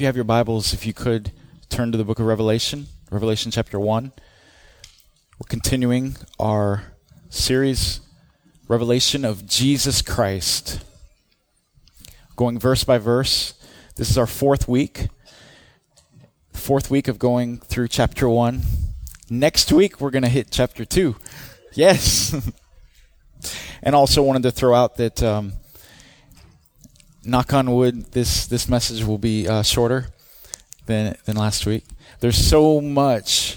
you have your Bibles, if you could turn to the book of Revelation, Revelation chapter 1. We're continuing our series, Revelation of Jesus Christ. Going verse by verse. This is our fourth week of going through chapter 1. Next week, we're going to hit chapter 2. Yes. And also wanted to throw out that, knock on wood, this message will be shorter than last week. There's so much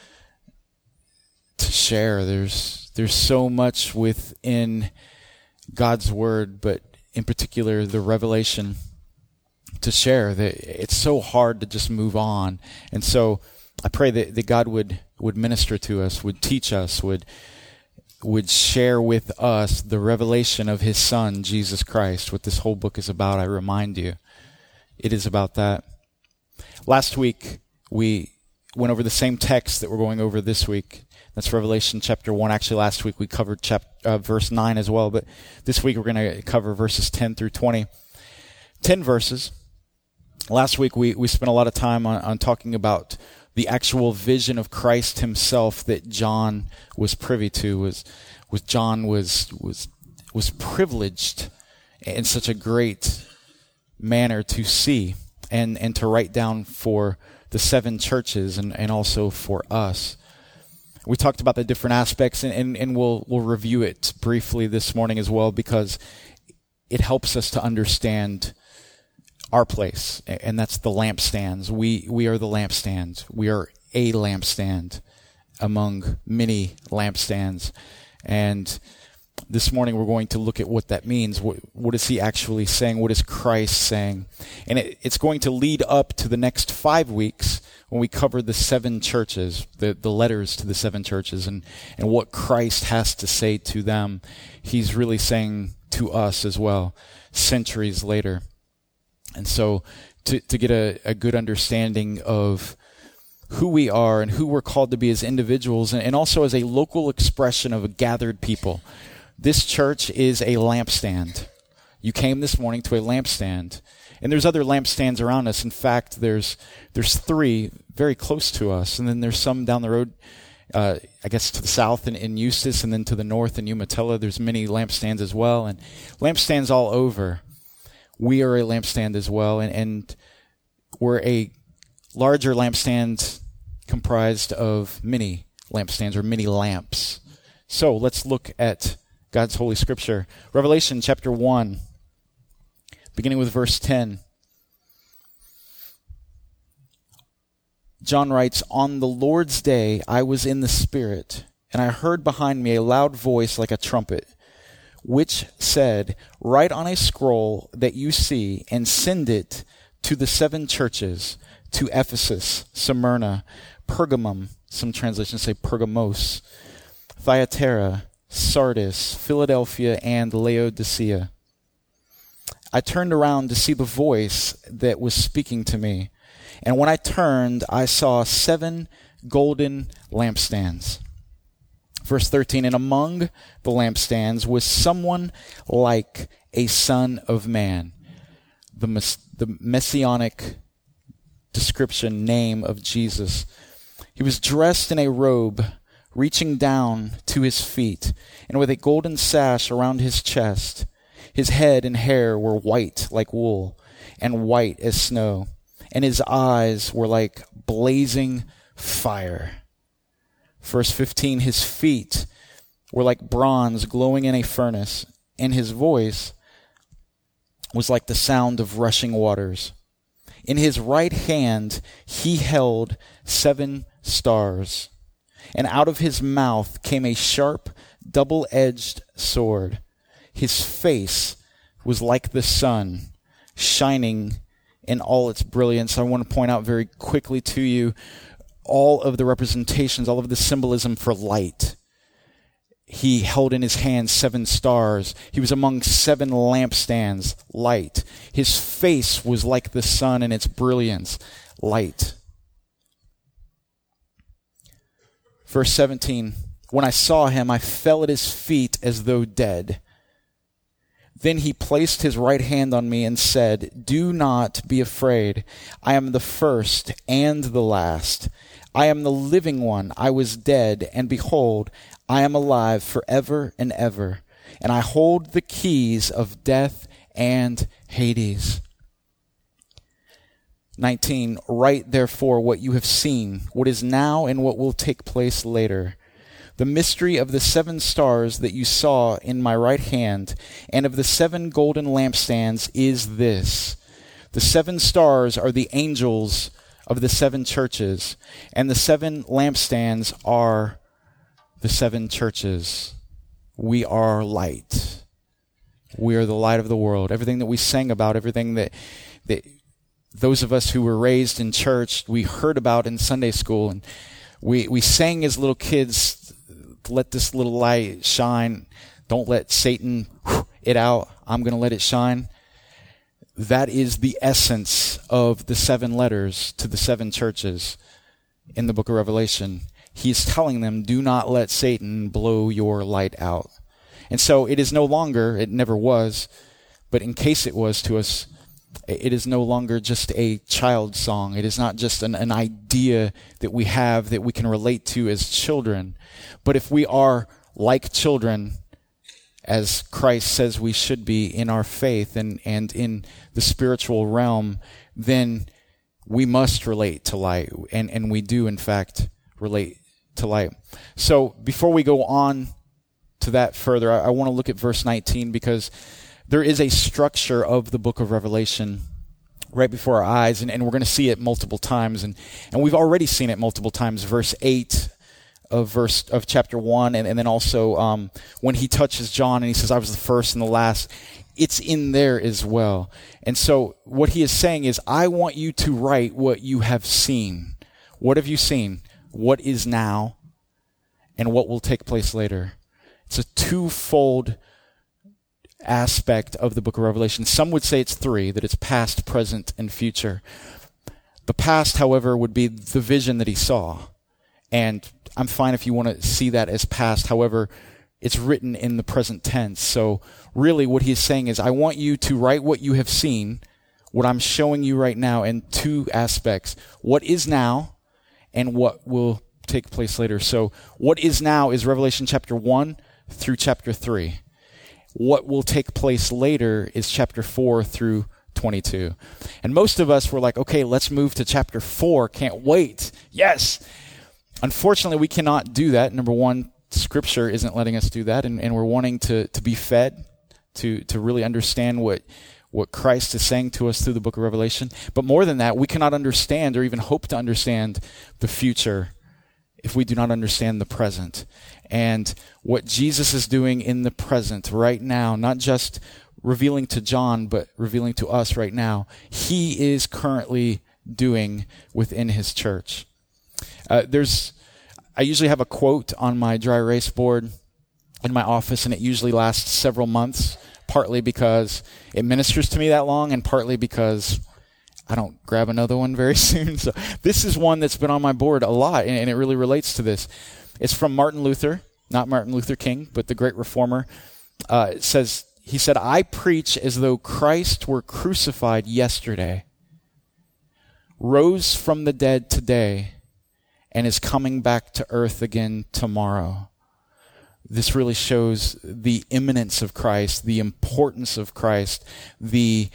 to share. There's so much within God's word, but in particular the revelation to share that it's so hard to just move on. And so I pray that God would minister to us, would teach us, would share with us the revelation of his Son, Jesus Christ. What this whole book is about, I remind you, it is about that. Last week, we went over the same text that we're going over this week. That's Revelation chapter 1. Actually, last week we covered verse 9 as well, but this week we're going to cover verses 10 through 20. 10 verses. Last week we spent a lot of time on talking about the actual vision of Christ himself that John was privy to. John was privileged in such a great manner to see and to write down for the 7 churches and also for us. We talked about the different aspects, and we'll review it briefly this morning as well, because it helps us to understand our place, and that's the lampstands. We are the lampstands. We are a lampstand among many lampstands. And this morning we're going to look at what that means. What is he actually saying? What is Christ saying? And it's going to lead up to the next 5 weeks when we cover the 7 churches, the letters to the 7 churches, and what Christ has to say to them. He's really saying to us as well, centuries later. And so to get a good understanding of who we are and who we're called to be as individuals, and also as a local expression of a gathered people. This church is a lampstand. You came this morning to a lampstand. And there's other lampstands around us. In fact, there's 3 very close to us. And then there's some down the road, I guess to the south in Eustis, and then to the north in Umatilla. There's many lampstands as well. And lampstands all over. We are a lampstand as well. And we're a larger lampstand comprised of many lampstands, or many lamps. So let's look at God's Holy Scripture. Revelation chapter 1, beginning with verse 10. John writes, "On the Lord's day I was in the Spirit, and I heard behind me a loud voice like a trumpet, which said, 'Write on a scroll that you see, and send it to the 7 churches, to Ephesus, Smyrna, Pergamum,'" some translations say Pergamos, "Thyatira, Sardis, Philadelphia, and Laodicea." I turned around to see the voice that was speaking to me. And when I turned, I saw 7 golden lampstands. Verse 13, "And among the lampstands was someone like a son of man." The messianic description, name of Jesus. "He was dressed in a robe reaching down to his feet, and with a golden sash around his chest. His head and hair were white like wool, and white as snow, and his eyes were like blazing fire." Verse 15, "His feet were like bronze glowing in a furnace, and his voice was like the sound of rushing waters. In his right hand he held 7 stars, and out of his mouth came a sharp, double-edged sword. His face was like the sun, shining in all its brilliance." I want to point out very quickly to you all of the representations, all of the symbolism for light. He held in his hand 7 stars. He was among 7 lampstands, light. His face was like the sun in its brilliance, light. Verse 17, "When I saw him, I fell at his feet as though dead. Then he placed his right hand on me and said, "Do not be afraid. I am the first and the last. I am the living one. I was dead, and behold, I am alive forever and ever. And I hold the keys of death and Hades." 19, "Write therefore what you have seen, what is now and what will take place later. The mystery of the 7 stars that you saw in my right hand and of the 7 golden lampstands is this. The 7 stars are the angels of the 7 churches, and the 7 lampstands are the 7 churches." We are light. We are the light of the world. Everything that we sang about, everything that those of us who were raised in church, we heard about in Sunday school, and we sang as little kids, "Let this little light shine. Don't let Satan it out. I'm going to let it shine." That is the essence of the 7 letters to the 7 churches in the book of Revelation. He's telling them, do not let Satan blow your light out. And so it is no longer, it never was, but in case it was to us, it is no longer just a child song. It is not just an idea that we have that we can relate to as children. But if we are like children, as Christ says we should be in our faith and in the spiritual realm, then we must relate to light. And we do, in fact, relate to light. So before we go on to that further, I want to look at verse 19, because there is a structure of the book of Revelation right before our eyes, and we're going to see it multiple times, and we've already seen it multiple times. Verse 8 of chapter 1, and then also when he touches John and he says, "I was the first and the last," it's in there as well. And so what he is saying is, I want you to write what you have seen. What have you seen? What is now, and what will take place later. It's a twofold aspect of the book of Revelation. Some would say it's 3, that it's past, present, and future. The past, however, would be the vision that he saw. And I'm fine if you want to see that as past. However, it's written in the present tense. So really what he's saying is, I want you to write what you have seen, what I'm showing you right now, in 2 aspects. What is now and what will take place later. So what is now is Revelation chapter 1 through chapter 3. What will take place later is chapter 4 through 22. And most of us were like, okay, let's move to chapter 4. Can't wait. Yes. Unfortunately, we cannot do that. Number one, Scripture isn't letting us do that, and we're wanting to be fed, to really understand what Christ is saying to us through the book of Revelation. But more than that, we cannot understand or even hope to understand the future if we do not understand the present. And what Jesus is doing in the present right now, not just revealing to John, but revealing to us right now, he is currently doing within his church. I usually have a quote on my dry erase board in my office, and it usually lasts several months, partly because it ministers to me that long, and partly because I don't grab another one very soon. So this is one that's been on my board a lot, and it really relates to this. It's from Martin Luther, not Martin Luther King, but the great reformer. He said, "I preach as though Christ were crucified yesterday, rose from the dead today, and is coming back to earth again tomorrow." This really shows the imminence of Christ, the importance of Christ, the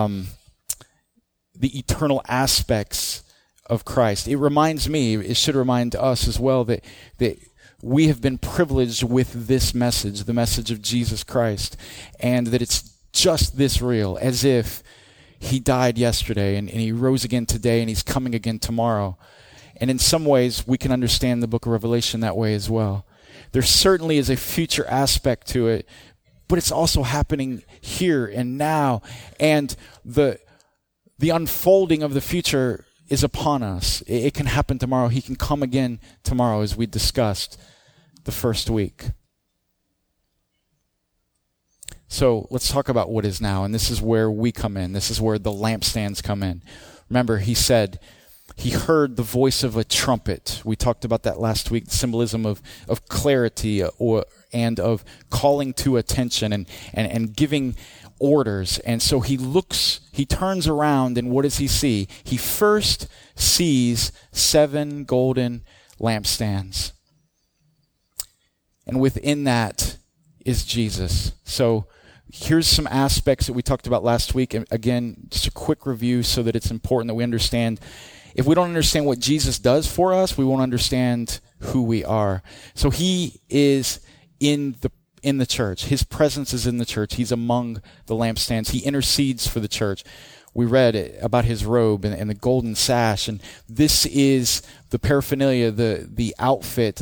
eternal aspects of Christ. It reminds me, it should remind us as well, that we have been privileged with this message, the message of Jesus Christ, and that it's just this real, as if he died yesterday and he rose again today and he's coming again tomorrow. And in some ways, we can understand the book of Revelation that way as well. There certainly is a future aspect to it, but it's also happening here and now. And the unfolding of the future is upon us. It can happen tomorrow. He can come again tomorrow, as we discussed the first week. So let's talk about what is now. And this is where we come in. This is where the lampstands come in. Remember, he said he heard the voice of a trumpet. We talked about that last week, the symbolism of clarity and of calling to attention and giving orders. And so he turns around, and what does he see? He first sees 7 golden lampstands. And within that is Jesus. So here's some aspects that we talked about last week. And again, just a quick review so that it's important that we understand. If we don't understand what Jesus does for us, we won't understand who we are. So he is in the church. His presence is in the church. He's among the lampstands. He intercedes for the church. We read about his robe and the golden sash, and this is the paraphernalia, the outfit,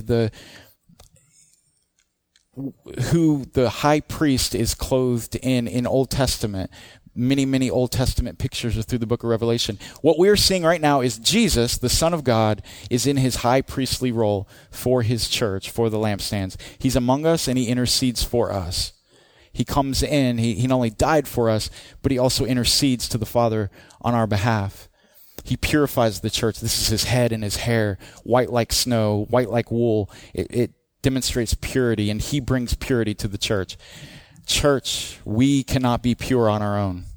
who the high priest is clothed in Old Testament. Many Old Testament pictures are through the book of Revelation. What we're seeing right now is Jesus, the Son of God, is in his high priestly role for his church, for the lampstands. He's among us and he intercedes for us. He comes in, he not only died for us, but he also intercedes to the Father on our behalf. He purifies the church. This is his head and his hair, white like snow, white like wool. It demonstrates purity, and he brings purity to the church. Church, we cannot be pure on our own.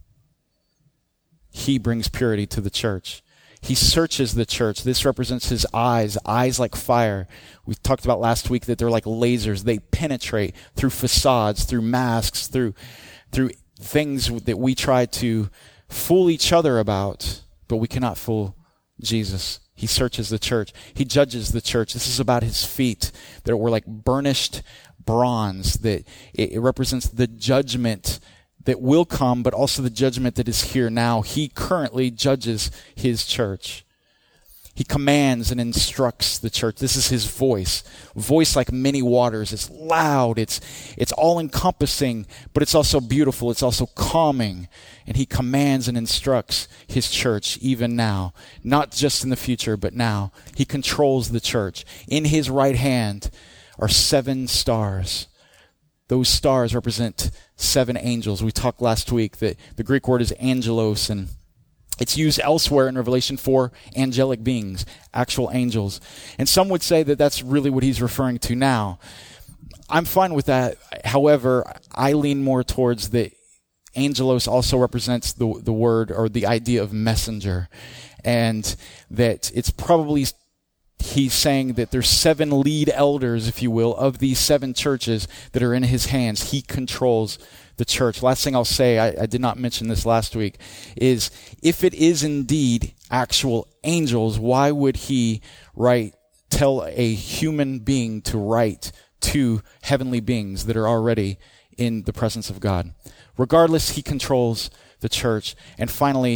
He brings purity to the church. He searches the church. This represents his eyes like fire. We talked about last week that they're like lasers. They penetrate through facades, through masks, through things that we try to fool each other about, but we cannot fool Jesus. He searches the church. He judges the church. This is about his feet that were like burnished bronze, that it represents the judgment that will come, but also the judgment that is here now. He currently judges his church. He commands and instructs the church. This is his voice like many waters. It's loud. It's all-encompassing, but it's also beautiful. It's also calming. And he commands and instructs his church even now, not just in the future, but now. He controls the church. In his right hand are 7 stars. Those stars represent 7 angels. We talked last week that the Greek word is angelos, and it's used elsewhere in Revelation for angelic beings, actual angels. And some would say that that's really what he's referring to now. I'm fine with that. However, I lean more towards the angelos also represents the word or the idea of messenger, and that it's probably he's saying that there's 7 lead elders, if you will, of these 7 churches that are in his hands. He controls the church. Last thing I'll say, I did not mention this last week, is if it is indeed actual angels, why would he tell a human being to write to heavenly beings that are already in the presence of God? Regardless, he controls the church. And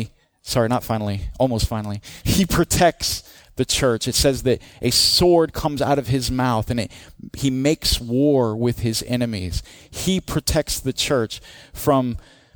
almost finally, he protects the church. It says that a sword comes out of his mouth, and he makes war with his enemies. He protects the church from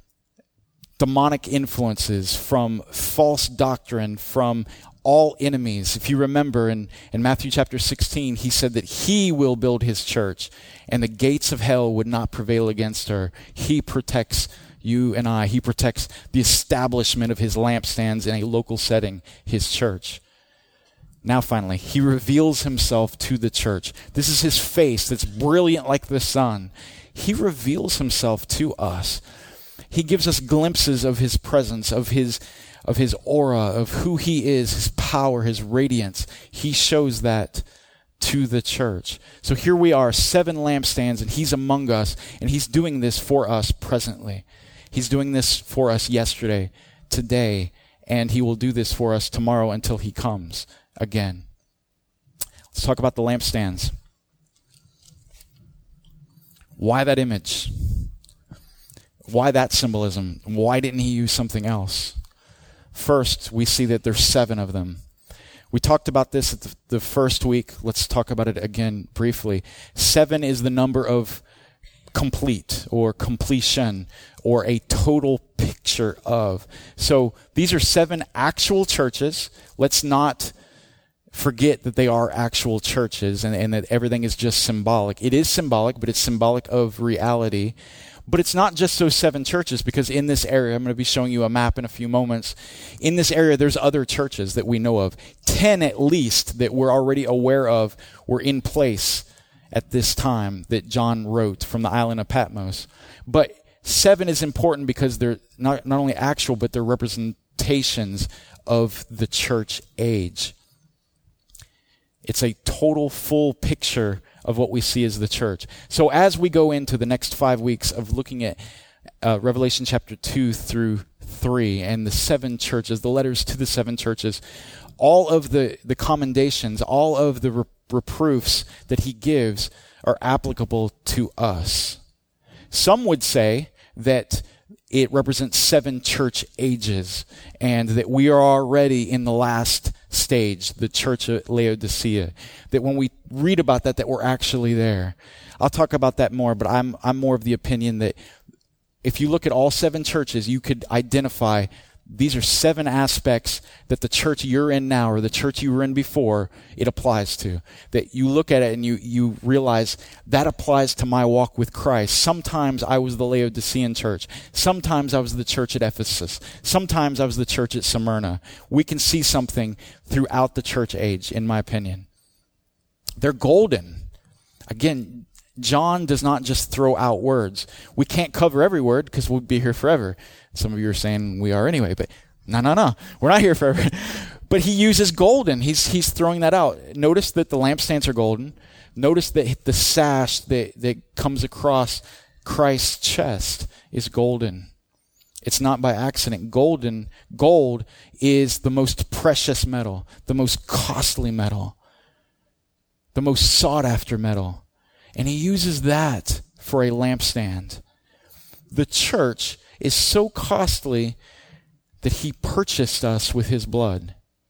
demonic influences, from false doctrine, from all enemies. If you remember in Matthew chapter 16, he said that he will build his church, and the gates of hell would not prevail against her. He protects you and I. He protects the establishment of his lampstands in a local setting, his church. Now finally, he reveals himself to the church. This is his face that's brilliant like the sun. He reveals himself to us. He gives us glimpses of his presence, of his aura, of who he is, his power, his radiance. He shows that to the church. So here we are, 7 lampstands, and he's among us, and he's doing this for us presently. He's doing this for us yesterday, today, and he will do this for us tomorrow until he comes again. Let's talk about the lampstands. Why that image? Why that symbolism? Why didn't he use something else? First, we see that there's 7 of them. We talked about this at the first week. Let's talk about it again briefly. 7 is the number of complete or completion or a total picture of. So these are 7 actual churches. Let's not forget that they are actual churches and that everything is just symbolic. It is symbolic, but it's symbolic of reality. But it's not just those 7 churches, because in this area, I'm going to be showing you a map in a few moments. In this area, there's other churches that we know of. 10 at least that we're already aware of were in place at this time that John wrote from the island of Patmos. But 7 is important because they're not only actual, but they're representations of the church age. It's a total full picture of what we see as the church. So as we go into the next 5 weeks of looking at Revelation chapter 2 through 3 and the 7 churches, the letters to the 7 churches, all of the commendations, all of the reproofs that he gives are applicable to us. Some would say that it represents 7 church ages and that we are already in the last stage, the church of Laodicea. That when we read about that we're actually there. I'll talk about that more, but I'm more of the opinion that if you look at all 7 churches, you could identify these are 7 aspects that the church you're in now or the church you were in before, it applies to. That you look at it and you realize that applies to my walk with Christ. Sometimes I was the Laodicean church. Sometimes I was the church at Ephesus. Sometimes I was the church at Smyrna. We can see something throughout the church age, in my opinion. They're golden. Again, John does not just throw out words. We can't cover every word because we'll be here forever. Some of you are saying we are anyway, but no. We're not here forever. But he uses golden. He's throwing that out. Notice that the lampstands are golden. Notice that the sash that comes across Christ's chest is golden. It's not by accident. Gold is the most precious metal, the most costly metal, the most sought after metal. And he uses that for a lampstand. The church is so costly that he purchased us with his blood.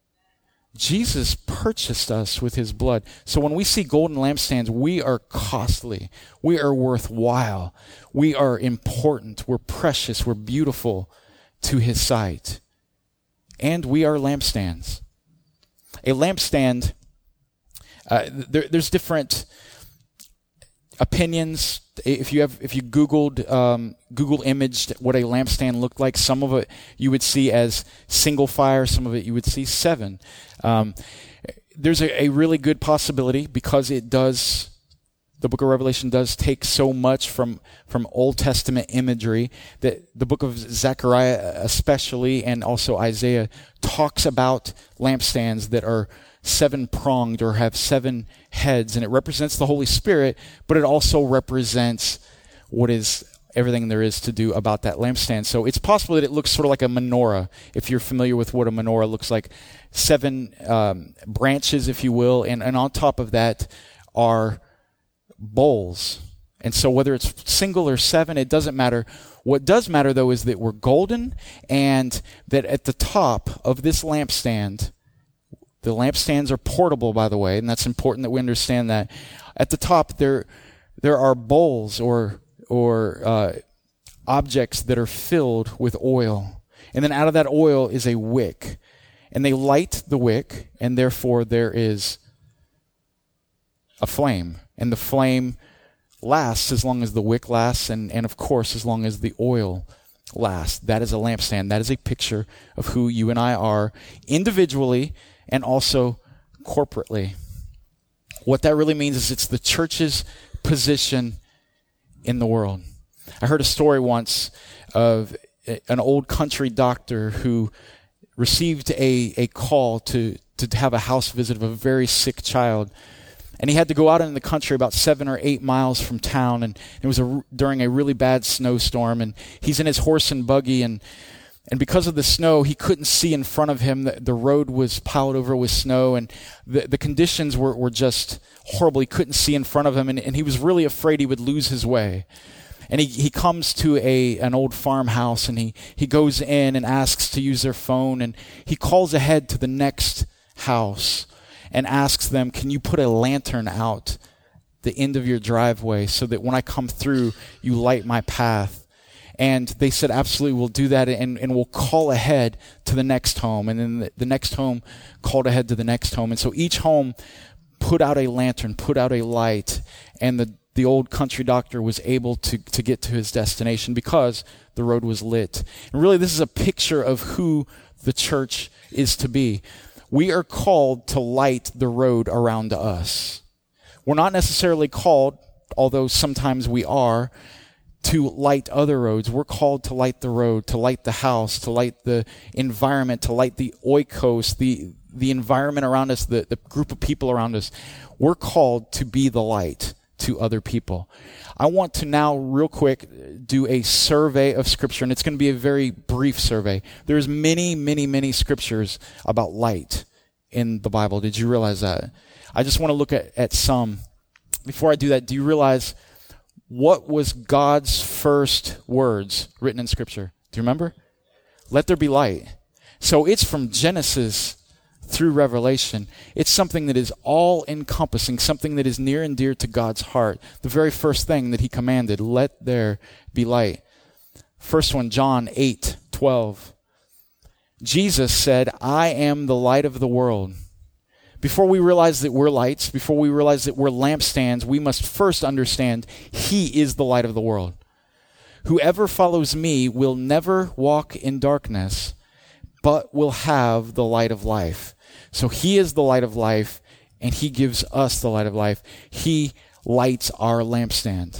Jesus purchased us with his blood. So when we see golden lampstands, we are costly. We are worthwhile. We are important. We're precious. We're beautiful to his sight. And we are lampstands. A lampstand, there's different opinions. If you Google imaged what a lampstand looked like, some of it you would see as single fire, some of it you would see 7. There's a really good possibility because the book of Revelation does take so much from Old Testament imagery that the book of Zechariah especially and also Isaiah talks about lampstands that are 7-pronged or have 7 heads, and it represents the Holy Spirit, but it also represents what is everything there is to do about that lampstand. So it's possible that it looks sort of like a menorah, if you're familiar with what a menorah looks like. 7 branches, if you will, and on top of that are bowls. And so whether it's single or 7, it doesn't matter. What does matter, though, is that we're golden, and that at the top of this lampstand, the lampstands are portable, by the way, and that's important that we understand that. At the top, there are bowls or objects that are filled with oil. And then out of that oil is a wick. And they light the wick, and therefore there is a flame. And the flame lasts as long as the wick lasts, and of course, as long as the oil lasts. That is a lampstand. That is a picture of who you and I are individually and also corporately. What that really means is it's the church's position in the world. I heard a story once of an old country doctor who received a call to have a house visit of a very sick child. And he had to go out in the country about 7 or 8 miles from town, and it was during a really bad snowstorm, and he's in his horse and buggy, and because of the snow, he couldn't see in front of him. The road was piled over with snow, and the conditions were just horrible. He couldn't see in front of him, and he was really afraid he would lose his way. And he comes to an old farmhouse, and he goes in and asks to use their phone, and he calls ahead to the next house and asks them, "Can you put a lantern out the end of your driveway so that when I come through, you light my path?" And they said, "Absolutely, we'll do that, and we'll call ahead to the next home." And then the next home called ahead to the next home. And so each home put out a lantern, put out a light, and the old country doctor was able to get to his destination because the road was lit. And really, this is a picture of who the church is to be. We are called to light the road around us. We're not necessarily called, although sometimes we are, to light other roads. We're called to light the road, to light the house, to light the environment, to light the oikos, the environment around us, the group of people around us. We're called to be the light to other people. I want to now real quick do a survey of Scripture, and it's going to be a very brief survey. There's many scriptures about light in the Bible. Did you realize that? I just want to look at some. Before I do that, do you realize what was God's first words written in Scripture? Do you remember? Let there be light. So it's from Genesis through Revelation. It's something that is all-encompassing, something that is near and dear to God's heart. The very first thing that he commanded, let there be light. First one, John 8:12. Jesus said, I am the light of the world. Before we realize that we're lights, before we realize that we're lampstands, we must first understand he is the light of the world. Whoever follows me will never walk in darkness, but will have the light of life. So he is the light of life, and he gives us the light of life. He lights our lampstand.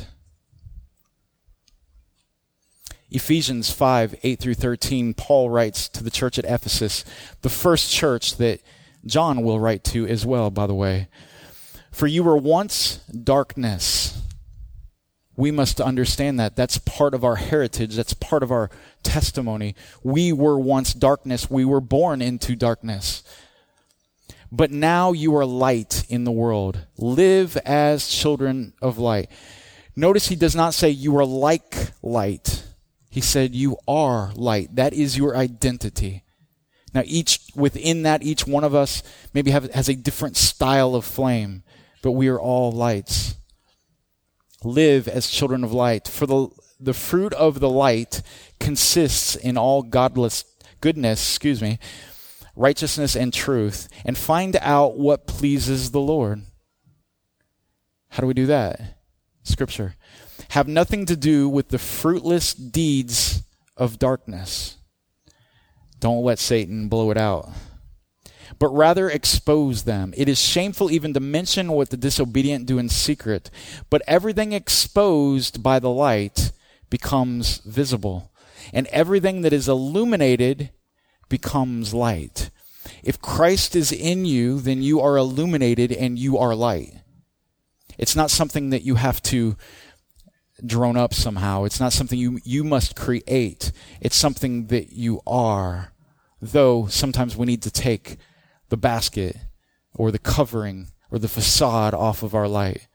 Ephesians 5:8-13, Paul writes to the church at Ephesus, the first church that John will write to as well, by the way. For you were once darkness. We must understand that. That's part of our heritage. That's part of our testimony. We were once darkness. We were born into darkness. But now you are light in the world. Live as children of light. Notice he does not say you are like light. He said you are light. That is your identity. Now, within that, each one of us maybe has a different style of flame, but we are all lights. Live as children of light. For the fruit of the light consists in all goodness, righteousness and truth, and find out what pleases the Lord. How do we do that? Scripture. Have nothing to do with the fruitless deeds of darkness. Don't let Satan blow it out, but rather expose them. It is shameful even to mention what the disobedient do in secret, but everything exposed by the light becomes visible, and everything that is illuminated becomes light. If Christ is in you, then you are illuminated and you are light. It's not something that you have to drone up somehow. It's not something you must create. It's something that you are. Though sometimes we need to take the basket or the covering or the facade off of our light.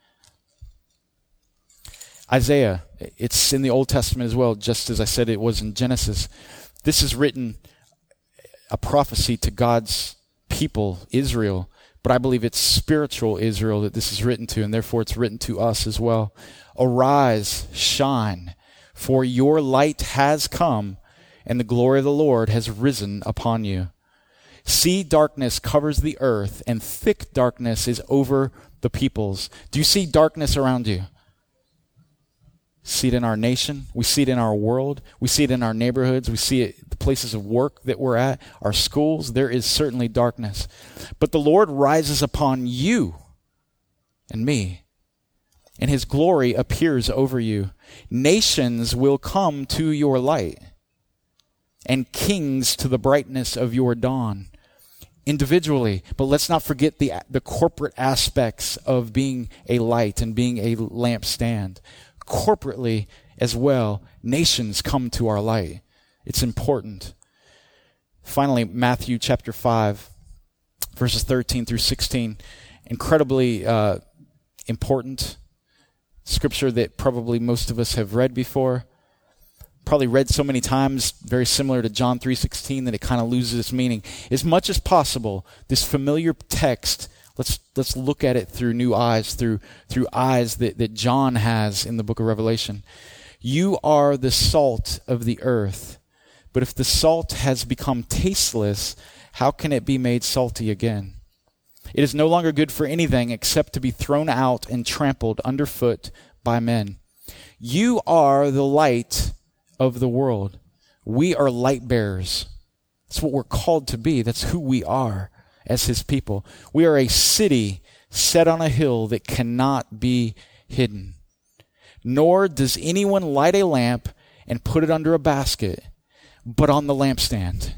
Isaiah, it's in the Old Testament as well, just as I said it was in Genesis. This is written, a prophecy to God's people, Israel, but I believe it's spiritual Israel that this is written to, and therefore it's written to us as well. Arise, shine, for your light has come, and the glory of the Lord has risen upon you. See, darkness covers the earth, and thick darkness is over the peoples. Do you see darkness around you? See it in our nation. We see it in our world. We see it in our neighborhoods. We see it the places of work that we're at, our schools. There is certainly darkness. But the Lord rises upon you and me, and his glory appears over you. Nations will come to your light, and kings to the brightness of your dawn. Individually, but let's not forget the corporate aspects of being a light and being a lampstand. Corporately as well, nations come to our light. It's important. Finally, Matthew chapter 5, verses 13-16. Incredibly important scripture that probably most of us have read before. Probably read so many times, very similar to John 3:16, that it kind of loses its meaning. As much as possible, this familiar text, let's look at it through new eyes, through eyes that John has in the book of Revelation. You are the salt of the earth, but if the salt has become tasteless, how can it be made salty again? It is no longer good for anything except to be thrown out and trampled underfoot by men. You are the light of the world. We are light bearers. That's what we're called to be. That's who we are as his people. We are a city set on a hill that cannot be hidden. Nor does anyone light a lamp and put it under a basket, but on the lampstand,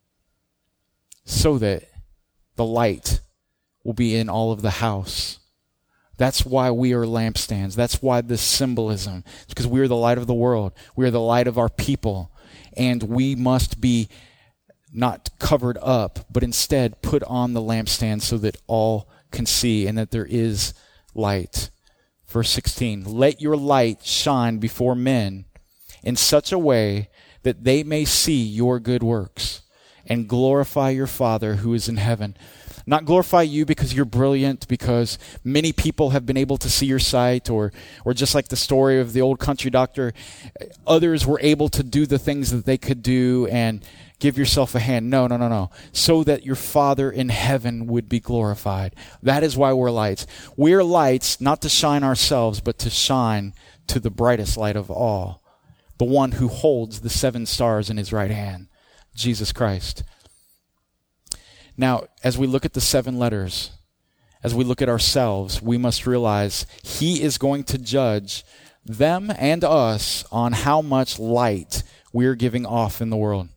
so that the light will be in all of the house. That's why we are lampstands. That's why this symbolism. It's because we are the light of the world. We are the light of our people. And we must be not covered up, but instead put on the lampstand so that all can see and that there is light. Verse 16, let your light shine before men in such a way that they may see your good works and glorify your Father who is in heaven. Not glorify you because you're brilliant, because many people have been able to see your sight, or just like the story of the old country doctor, others were able to do the things that they could do and give yourself a hand. No. So that your Father in heaven would be glorified. That is why we're lights. We're lights not to shine ourselves, but to shine to the brightest light of all, the one who holds the 7 stars in his right hand, Jesus Christ. Now, as we look at the 7 letters, as we look at ourselves, we must realize he is going to judge them and us on how much light we're giving off in the world.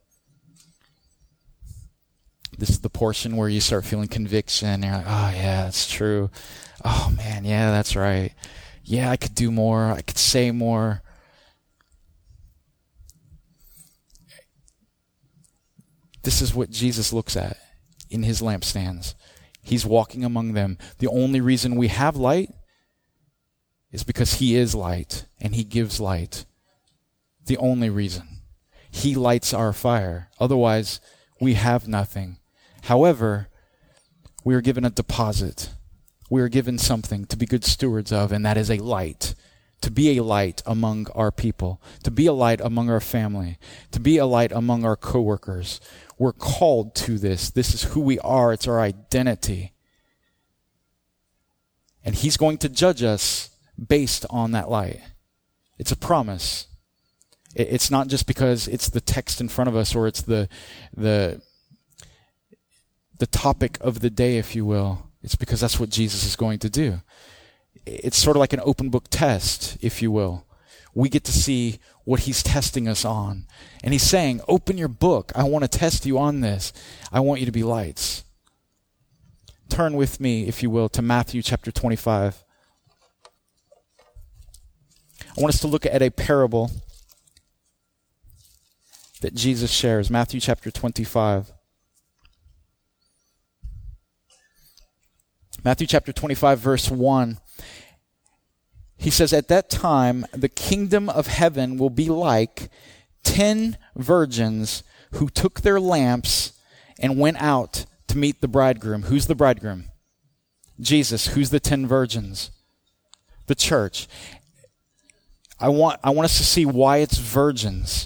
This is the portion where you start feeling conviction. You're like, oh, yeah, that's true. Oh, man, yeah, that's right. Yeah, I could do more. I could say more. This is what Jesus looks at in his lampstands. He's walking among them. The only reason we have light is because he is light and he gives light. The only reason. He lights our fire. Otherwise, we have nothing. However, we are given a deposit. We are given something to be good stewards of, and that is a light. To be a light among our people. To be a light among our family. To be a light among our coworkers. We're called to this. This is who we are. It's our identity. And he's going to judge us based on that light. It's a promise. It's not just because it's the text in front of us, or it's the topic of the day, if you will. It's because that's what Jesus is going to do. It's sort of like an open book test, if you will. We get to see what he's testing us on. And he's saying, open your book. I want to test you on this. I want you to be lights. Turn with me, if you will, to Matthew chapter 25. I want us to look at a parable that Jesus shares. Matthew chapter 25. Matthew chapter 25, verse 1. He says, at that time, the kingdom of heaven will be like 10 virgins who took their lamps and went out to meet the bridegroom. Who's the bridegroom? Jesus. Who's the 10 virgins? The church. I want us to see why it's virgins.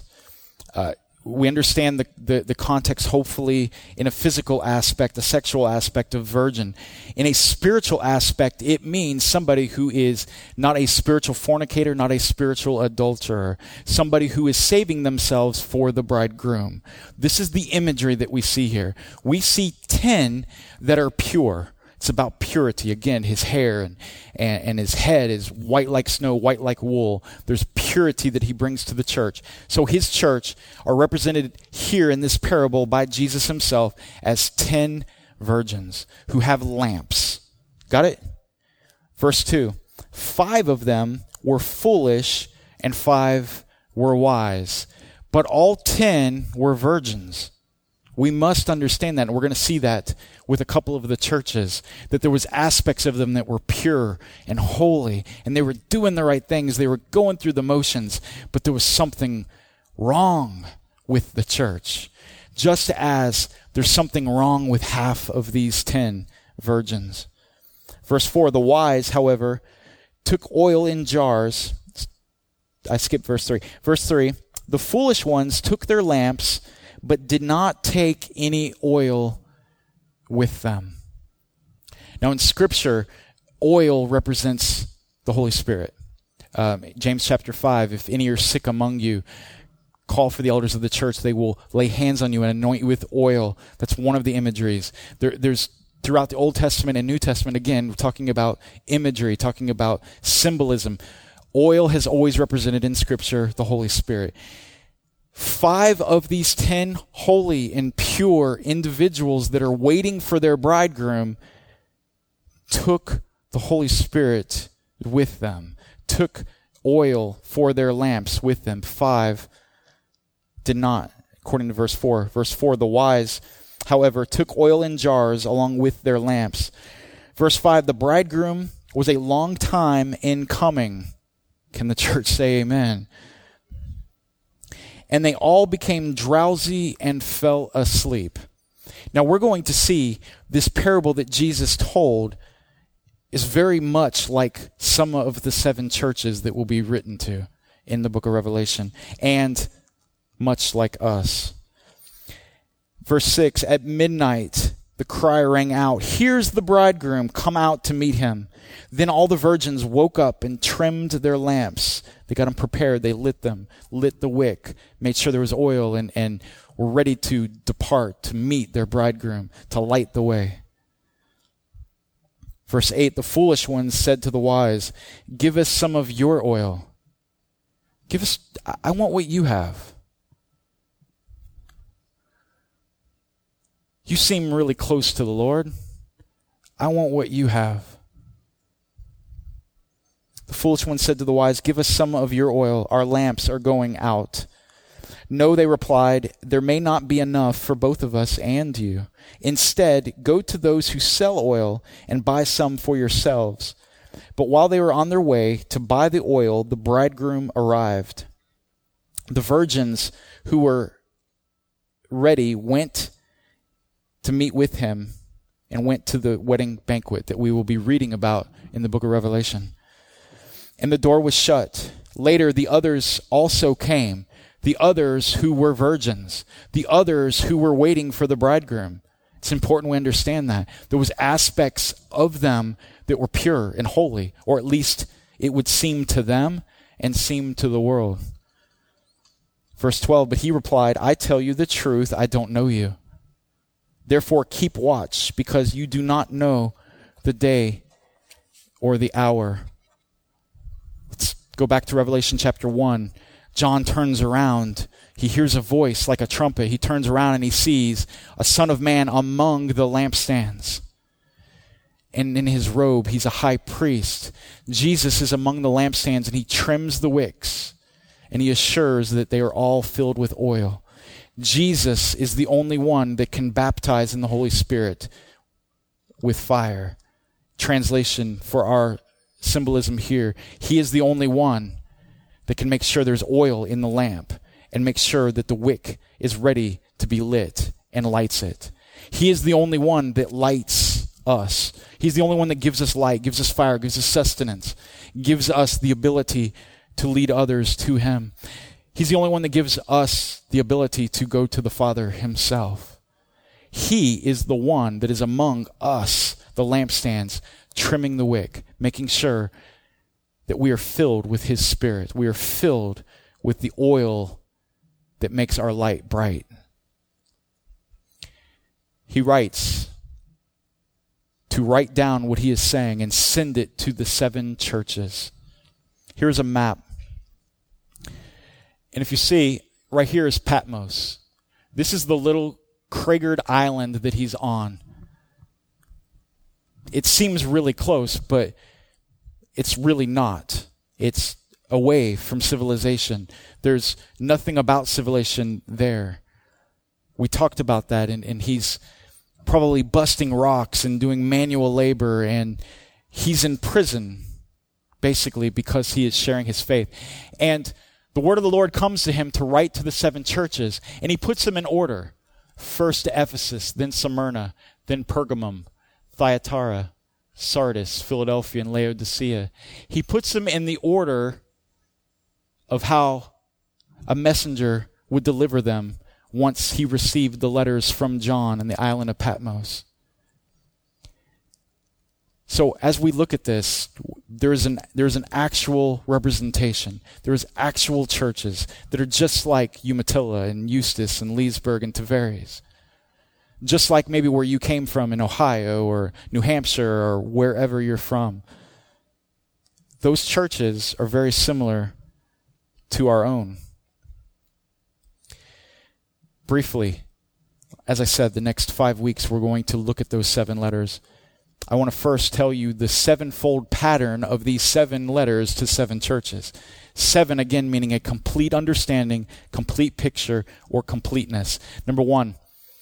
We understand the context, hopefully, in a physical aspect, a sexual aspect of virgin. In a spiritual aspect, it means somebody who is not a spiritual fornicator, not a spiritual adulterer, somebody who is saving themselves for the bridegroom. This is the imagery that we see here. We see 10 that are pure. It's about purity. Again, his hair and his head is white like snow, white like wool. There's purity that he brings to the church. So his church are represented here in this parable by Jesus himself as 10 virgins who have lamps. Got it? Verse 2. 5 of them were foolish and 5 were wise, but all 10 were virgins. We must understand that, and we're going to see that with a couple of the churches, that there was aspects of them that were pure and holy, and they were doing the right things. They were going through the motions, but there was something wrong with the church. Just as there's something wrong with half of these 10 virgins. Verse 4, the wise, however, took oil in jars. I skipped verse 3. Verse 3, the foolish ones took their lamps, but did not take any oil with them. Now in Scripture, oil represents the Holy Spirit. James chapter 5, if any are sick among you, call for the elders of the church. They will lay hands on you and anoint you with oil. That's one of the imageries. There's throughout the Old Testament and New Testament, again, we're talking about imagery, talking about symbolism. Oil has always represented in Scripture the Holy Spirit. 5 of these 10 holy and pure individuals that are waiting for their bridegroom took the Holy Spirit with them, took oil for their lamps with them. 5 did not, according to verse 4. Verse 4, the wise, however, took oil in jars along with their lamps. Verse 5, the bridegroom was a long time in coming. Can the church say amen? And they all became drowsy and fell asleep. Now we're going to see this parable that Jesus told is very much like some of the 7 churches that will be written to in the book of Revelation, and much like us. Verse 6, at midnight the cry rang out, "Here's the bridegroom, come out to meet him." Then all the virgins woke up and trimmed their lamps. They got them prepared. They lit them, lit the wick, made sure there was oil, and were ready to depart to meet their bridegroom, to light the way. Verse 8, the foolish ones said to the wise, "Give us some of your oil." I want what you have. You seem really close to the Lord. I want what you have. The foolish one said to the wise, "Give us some of your oil. Our lamps are going out." "No," they replied, "there may not be enough for both of us and you. Instead, go to those who sell oil and buy some for yourselves." But while they were on their way to buy the oil, the bridegroom arrived. The virgins who were ready went to meet with him and went to the wedding banquet that we will be reading about in the book of Revelation. And the door was shut. Later, the others also came, the others who were virgins, the others who were waiting for the bridegroom. It's important we understand that. There was aspects of them that were pure and holy, or at least it would seem to them and seem to the world. Verse 12, but he replied, "I tell you the truth, I don't know you. Therefore keep watch, because you do not know the day or the hour." Let's go back to Revelation chapter 1. John turns around. He hears a voice like a trumpet. He turns around and he sees a Son of Man among the lampstands. And in his robe, he's a high priest. Jesus is among the lampstands, and he trims the wicks. And he assures that they are all filled with oil. Jesus is the only one that can baptize in the Holy Spirit with fire. Translation for our symbolism here. He is the only one that can make sure there's oil in the lamp and make sure that the wick is ready to be lit and lights it. He is the only one that lights us. He's the only one that gives us light, gives us fire, gives us sustenance, gives us the ability to lead others to him. He's the only one that gives us the ability to go to the Father himself. He is the one that is among us, the lampstands, trimming the wick, making sure that we are filled with his Spirit. We are filled with the oil that makes our light bright. He writes to write down what he is saying and send it to the 7 churches. Here's a map. And if you see, right here is Patmos. This is the little cratered island that he's on. It seems really close, but it's really not. It's away from civilization. There's nothing about civilization there. We talked about that, and he's probably busting rocks and doing manual labor, and he's in prison, basically, because he is sharing his faith. And the word of the Lord comes to him to write to the 7 churches, and he puts them in order. First to Ephesus, then Smyrna, then Pergamum, Thyatira, Sardis, Philadelphia, and Laodicea. He puts them in the order of how a messenger would deliver them once he received the letters from John in the island of Patmos. So as we look at this, there's an actual representation. There's actual churches that are just like Umatilla and Eustis and Leesburg and Tavares. just like maybe where you came from in Ohio or New Hampshire or wherever you're from. Those churches are very similar to our own. Briefly, as I said, the next 5 weeks we're going to look at those 7 letters. I want to first tell you the 7-fold pattern of these 7 letters to 7 churches. 7, again, meaning a complete understanding, complete picture, or completeness. Number 1,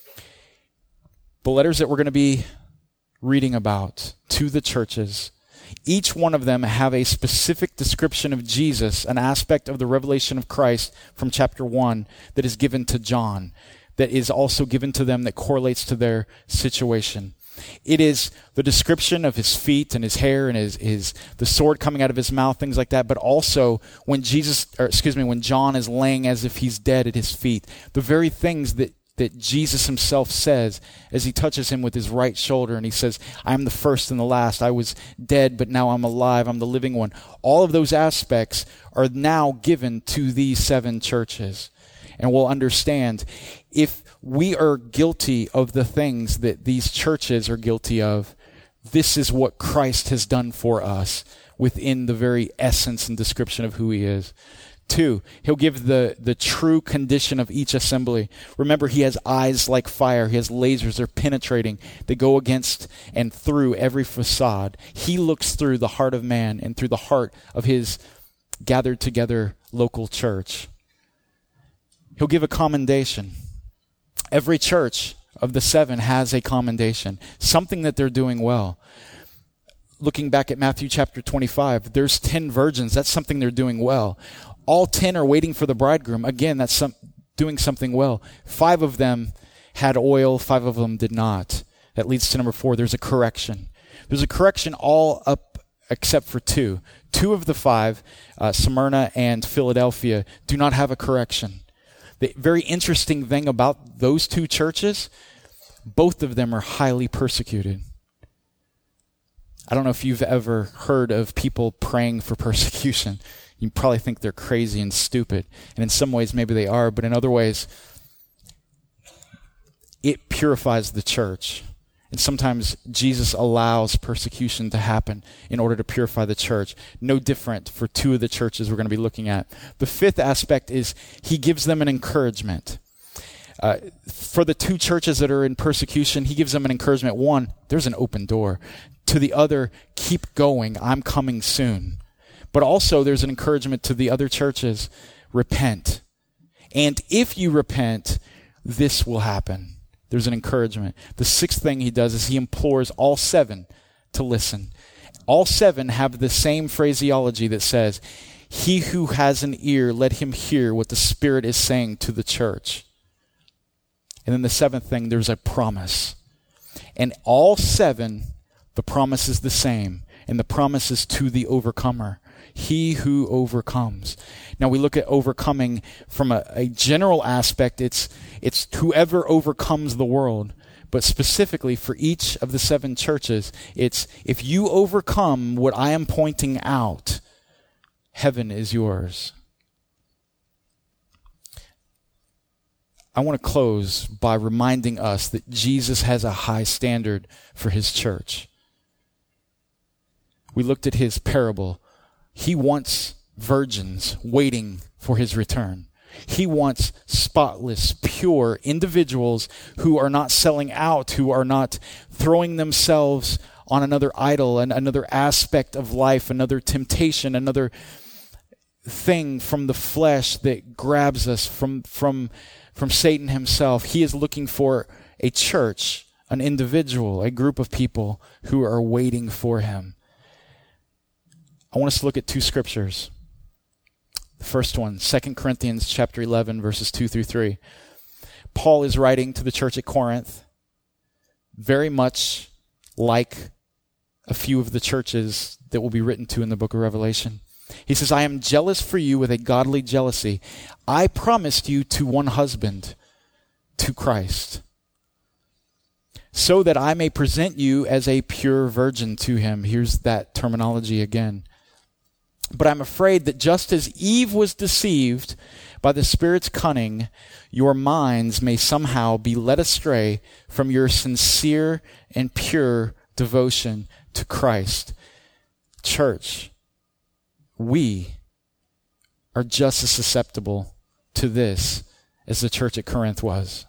the letters that we're going to be reading about to the churches, each one of them have a specific description of Jesus, an aspect of the revelation of Christ from chapter 1 that is given to John, that is also given to them that correlates to their situation. It is the description of his feet and his hair and the sword coming out of his mouth, things like that, but also when John is laying as if he's dead at his feet, the very things that Jesus himself says as he touches him with his right shoulder and he says, I am the first and the last. I was dead, but now I'm alive. I'm the living one. All of those aspects are now given to these 7 churches. And we'll understand if we are guilty of the things that these churches are guilty of, this is what Christ has done for us within the very essence and description of who he is. 2, he'll give the true condition of each assembly. Remember, he has eyes like fire. He has lasers. They're penetrating. They go against and through every facade. He looks through the heart of man and through the heart of his gathered together local church. He'll give a commendation. Every church of the 7 has a commendation, something that they're doing well. Looking back at Matthew chapter 25, there's 10 virgins. That's something they're doing well. All 10 are waiting for the bridegroom. Again, that's doing something well. 5 of them had oil, 5 of them did not. That leads to number 4. There's a correction. There's a correction all up except for 2. 2 of the 5, Smyrna and Philadelphia, do not have a correction. The very interesting thing about those 2 churches, both of them are highly persecuted. I don't know if you've ever heard of people praying for persecution. You probably think they're crazy and stupid. And in some ways, maybe they are, but in other ways, it purifies the church. And sometimes Jesus allows persecution to happen in order to purify the church. No different for 2 of the churches we're going to be looking at. The 5th aspect is he gives them an encouragement. For the 2 churches that are in persecution, he gives them an encouragement. 1, there's an open door. To the other, keep going. I'm coming soon. But also there's an encouragement to the other churches. Repent. And if you repent, this will happen. There's an encouragement. The 6th thing he does is he implores all 7 to listen. All 7 have the same phraseology that says, he who has an ear, let him hear what the Spirit is saying to the church. And then the 7th thing, there's a promise. And all 7, the promise is the same. And the promise is to the overcomer. He who overcomes. Now we look at overcoming from a general aspect. It's whoever overcomes the world. But specifically for each of the 7 churches, it's if you overcome what I am pointing out, heaven is yours. I want to close by reminding us that Jesus has a high standard for his church. We looked at his parable. He wants virgins waiting for his return. He wants spotless, pure individuals who are not selling out, who are not throwing themselves on another idol and another aspect of life, another temptation, another thing from the flesh that grabs us from Satan himself. He is looking for a church, an individual, a group of people who are waiting for him. I want us to look at 2 scriptures. The first one, 2 Corinthians chapter 11, verses 2 through 3. Paul is writing to the church at Corinth, very much like a few of the churches that will be written to in the book of Revelation. He says, I am jealous for you with a godly jealousy. I promised you to one husband, to Christ, so that I may present you as a pure virgin to him. Here's that terminology again. But I'm afraid that just as Eve was deceived by the Spirit's cunning, your minds may somehow be led astray from your sincere and pure devotion to Christ. Church, we are just as susceptible to this as the church at Corinth was.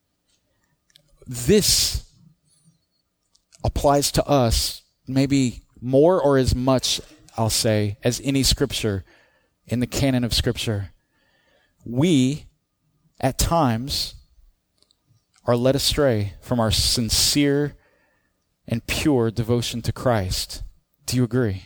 This applies to us maybe more or as much, I'll say, as any scripture in the canon of Scripture. We, at times, are led astray from our sincere and pure devotion to Christ. Do you agree?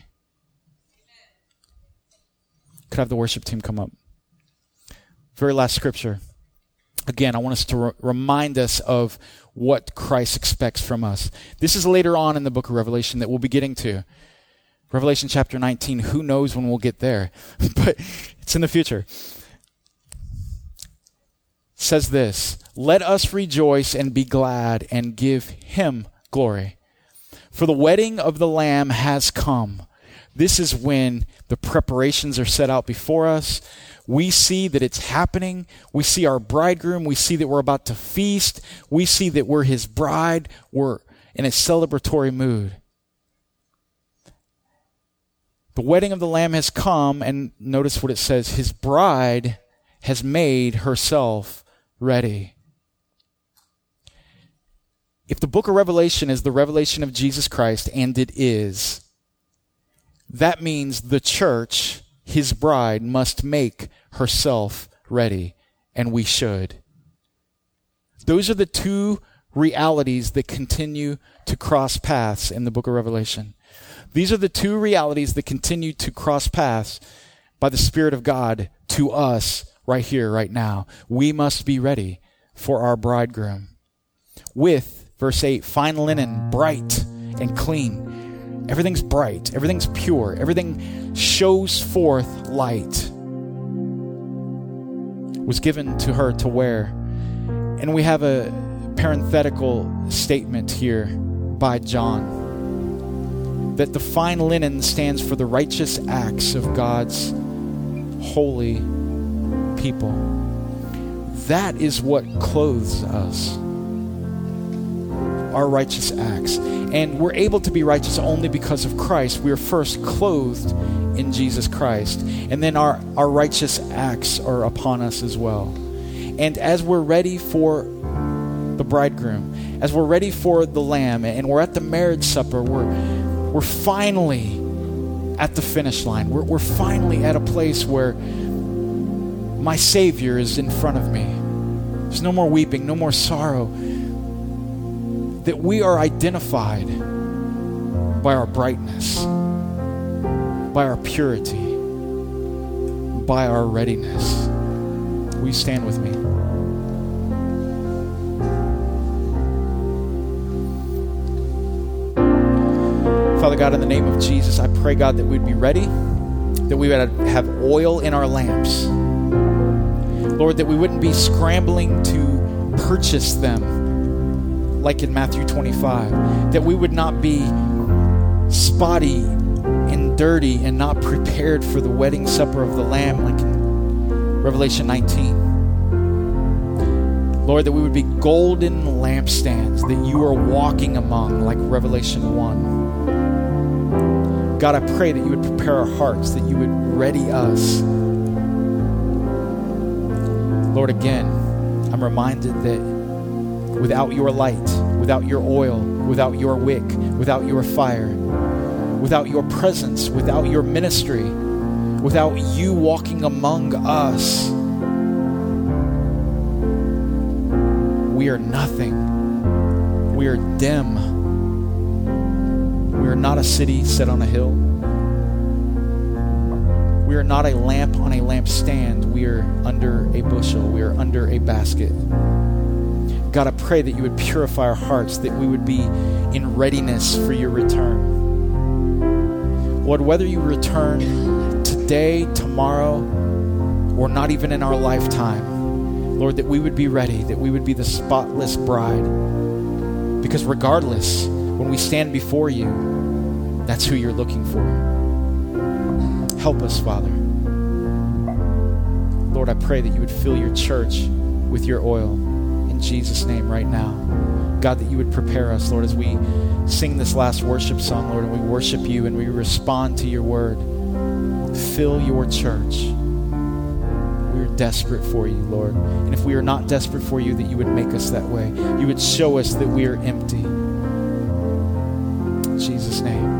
Could I have the worship team come up? Very last scripture. Again, I want us to remind us of what Christ expects from us. This is later on in the book of Revelation that we'll be getting to. Revelation chapter 19, who knows when we'll get there, but it's in the future. It says this, let us rejoice and be glad and give him glory. For the wedding of the Lamb has come. This is when the preparations are set out before us. We see that it's happening. We see our bridegroom. We see that we're about to feast. We see that we're his bride. We're in a celebratory mood. The wedding of the Lamb has come, and notice what it says. His bride has made herself ready. If the book of Revelation is the revelation of Jesus Christ, and it is, that means the church, his bride, must make herself ready, and we should. Those are the two realities that continue to cross paths in the book of Revelation. These are the two realities that continue to cross paths by the Spirit of God to us right here, right now. We must be ready for our bridegroom. With, verse 8, fine linen, bright and clean. Everything's bright. Everything's pure. Everything shows forth light. Was given to her to wear. And we have a parenthetical statement here by John. That the fine linen stands for the righteous acts of God's holy people. That is what clothes us. Our righteous acts. And we're able to be righteous only because of Christ. We are first clothed in Jesus Christ. And then our righteous acts are upon us as well. And as we're ready for the bridegroom, as we're ready for the Lamb, and we're at the marriage supper, we're finally at the finish line. We're finally at a place where my Savior is in front of me. There's no more weeping, no more sorrow. That we are identified by our brightness, by our purity, by our readiness. Will you stand with me? Father God, in the name of Jesus, I pray, God, that we'd be ready, that we would have oil in our lamps. Lord, that we wouldn't be scrambling to purchase them like in Matthew 25. That we would not be spotty and dirty and not prepared for the wedding supper of the Lamb like in Revelation 19. Lord, that we would be golden lampstands that you are walking among like Revelation 1. God, I pray that you would prepare our hearts, that you would ready us. Lord, again, I'm reminded that without your light, without your oil, without your wick, without your fire, without your presence, without your ministry, without you walking among us, we are nothing. We are dim. We are not a city set on a hill. We are not a lamp on a lampstand. We are under a bushel. We are under a basket. God, I pray that you would purify our hearts, that we would be in readiness for your return. Lord, whether you return today, tomorrow, or not even in our lifetime, Lord, that we would be ready, that we would be the spotless bride. Because regardless, when we stand before you, that's who you're looking for. Help us, Father. Lord, I pray that you would fill your church with your oil in Jesus' name right now. God, that you would prepare us, Lord, as we sing this last worship song, Lord, and we worship you and we respond to your word. Fill your church. We're desperate for you, Lord. And if we are not desperate for you, that you would make us that way. You would show us that we are empty. In Jesus' name.